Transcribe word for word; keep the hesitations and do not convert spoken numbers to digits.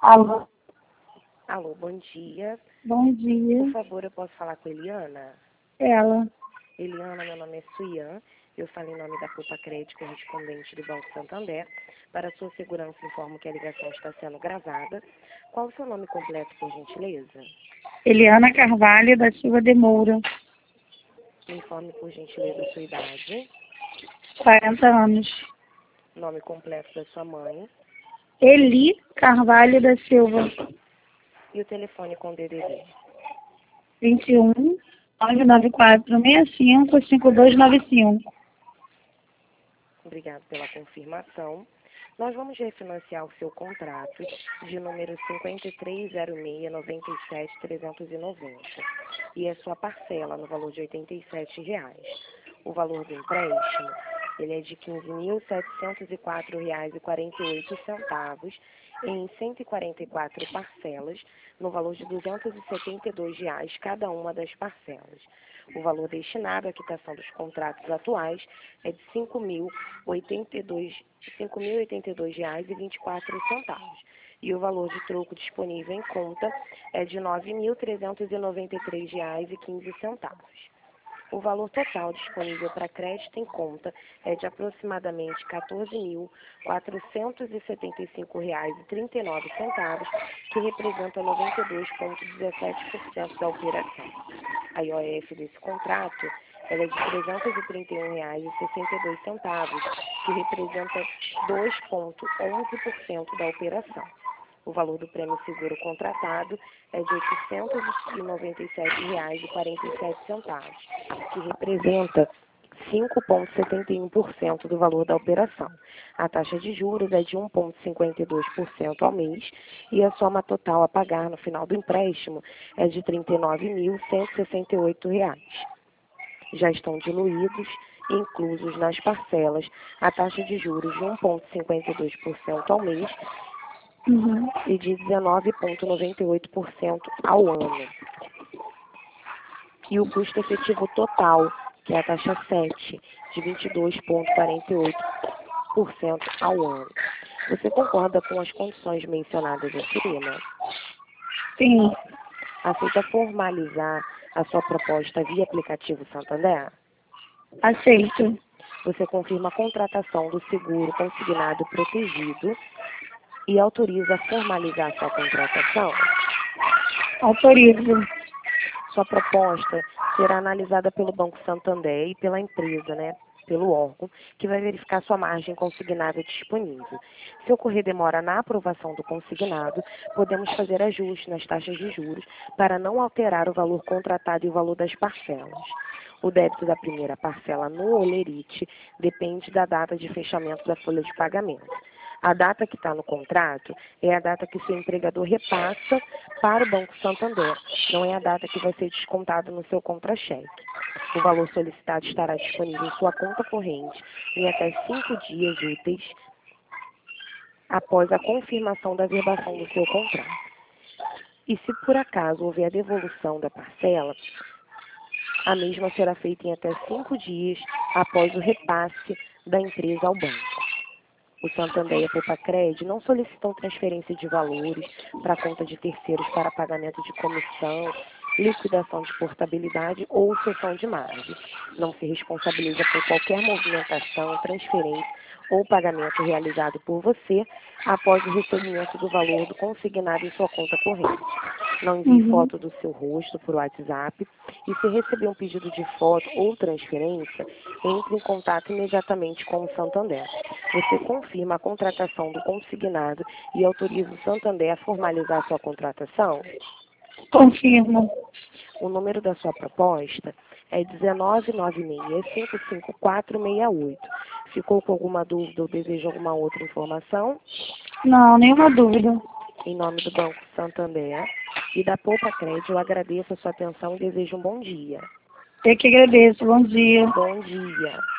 Alô? Alô, bom dia. Bom dia. Por favor, eu posso falar com a Eliana? Ela. Eliana, meu nome é Suian. Eu falo em nome da Poupa Crédito, correspondente do Banco Santander. Para sua segurança, informo que a ligação está sendo gravada. Qual o seu nome completo, por gentileza? Eliana Carvalho da Silva de Moura. Me informe, por gentileza, a sua idade. quarenta anos. Nome completo da sua mãe. Eli Carvalho da Silva. E o telefone com D D D. vinte e um, nove nove quatro, seis cinco, cinco dois nove cinco. Obrigado pela confirmação. Nós vamos refinanciar o seu contrato de número cinquenta e três zero seis, noventa e sete, trezentos e noventa. E a sua parcela no valor de oitenta e sete reais. O valor do empréstimo, ele é de quinze mil setecentos e quatro reais e quarenta e oito centavos em cento e quarenta e quatro parcelas, no valor de duzentos e setenta e dois reais cada uma das parcelas. O valor destinado à quitação dos contratos atuais é de cinco mil oitenta e dois reais e vinte e quatro centavos. E o valor de troco disponível em conta é de nove mil trezentos e noventa e três reais e quinze centavos. O valor total disponível para crédito em conta é de aproximadamente quatorze mil quatrocentos e setenta e cinco reais e trinta e nove centavos, que representa noventa e dois vírgula dezessete por cento da operação. A I O F desse contrato ela é de trezentos e trinta e um reais e sessenta e dois centavos, que representa dois vírgula onze por cento da operação. O valor do prêmio seguro contratado é de oitocentos e noventa e sete reais e quarenta e sete centavos, que representa cinco vírgula setenta e um por cento do valor da operação. A taxa de juros é de um vírgula cinquenta e dois por cento ao mês e a soma total a pagar no final do empréstimo é de trinta e nove mil cento e sessenta e oito reais. Já estão diluídos e inclusos nas parcelas a taxa de juros de um vírgula cinquenta e dois por cento ao mês Uhum. e de dezenove vírgula noventa e oito por cento ao ano. E o custo efetivo total, que é a taxa sete, de vinte e dois vírgula quarenta e oito por cento ao ano. Você concorda com as condições mencionadas acima? Sim. Aceita formalizar a sua proposta via aplicativo Santander? Aceito. Você confirma a contratação do seguro consignado protegido e autoriza a formalizar a sua contratação? Autorizo. Sua proposta será analisada pelo Banco Santander e pela empresa, né, pelo órgão, que vai verificar sua margem consignável disponível. Se ocorrer demora na aprovação do consignado, podemos fazer ajustes nas taxas de juros para não alterar o valor contratado e o valor das parcelas. O débito da primeira parcela no Olerite depende da data de fechamento da folha de pagamento. A data que está no contrato é a data que seu empregador repassa para o Banco Santander, não é a data que vai ser descontado no seu contra-cheque. O valor solicitado estará disponível em sua conta corrente em até cinco dias úteis após a confirmação da verbação do seu contrato. E se por acaso houver a devolução da parcela, a mesma será feita em até cinco dias após o repasse da empresa ao banco. O Santander e a Poupa Crédito não solicitam transferência de valores para a conta de terceiros para pagamento de comissão, liquidação de portabilidade ou cessão de margem. Não se responsabiliza por qualquer movimentação, transferência ou pagamento realizado por você após o recebimento do valor do consignado em sua conta corrente. Não envie Uhum. foto do seu rosto por WhatsApp e, se receber um pedido de foto ou transferência, entre em contato imediatamente com o Santander. Você confirma a contratação do consignado e autoriza o Santander a formalizar sua contratação? Confirmo. O número da sua proposta é um nove nove seis, cinco cinco quatro seis oito. Ficou com alguma dúvida ou deseja alguma outra informação? Não, nenhuma dúvida. Em nome do Banco Santander e da Poupa Crédito, eu agradeço a sua atenção e desejo um bom dia. Eu que agradeço. Bom dia. Bom dia.